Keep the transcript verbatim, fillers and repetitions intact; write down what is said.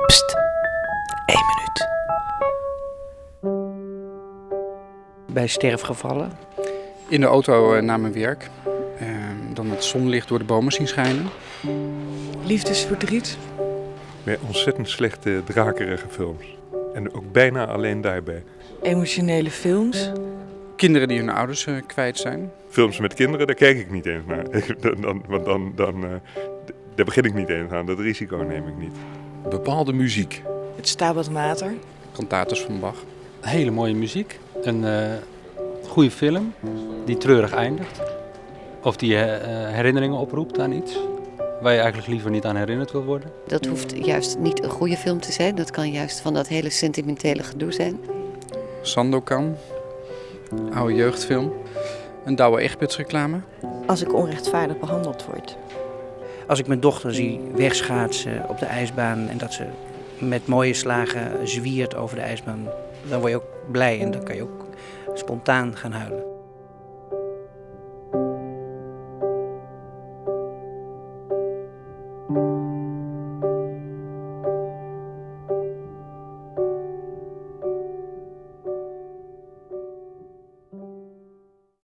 Pst, één minuut. Bij sterfgevallen. In de auto uh, naar mijn werk. Uh, dan het zonlicht door de bomen zien schijnen. Liefdesverdriet. Met ontzettend slechte, drakerige films. En ook bijna alleen daarbij. Emotionele films. Kinderen die hun ouders uh, kwijt zijn. Films met kinderen, daar kijk ik niet eens naar. dan, dan, want dan, dan, uh, daar begin ik niet eens aan. Dat risico neem ik niet. Bepaalde muziek. Het Stabat Mater. Cantates van Bach. Hele mooie muziek. Een uh, goede film die treurig eindigt. Of die uh, herinneringen oproept aan iets waar je eigenlijk liever niet aan herinnerd wil worden. Dat hoeft juist niet een goede film te zijn. Dat kan juist van dat hele sentimentele gedoe zijn. Sandokan. Oude jeugdfilm. Een Douwe Egberts reclame. Als ik onrechtvaardig behandeld word. Als ik mijn dochter zie wegschaatsen op de ijsbaan en dat ze met mooie slagen zwiert over de ijsbaan, dan word je ook blij en dan kan je ook spontaan gaan huilen.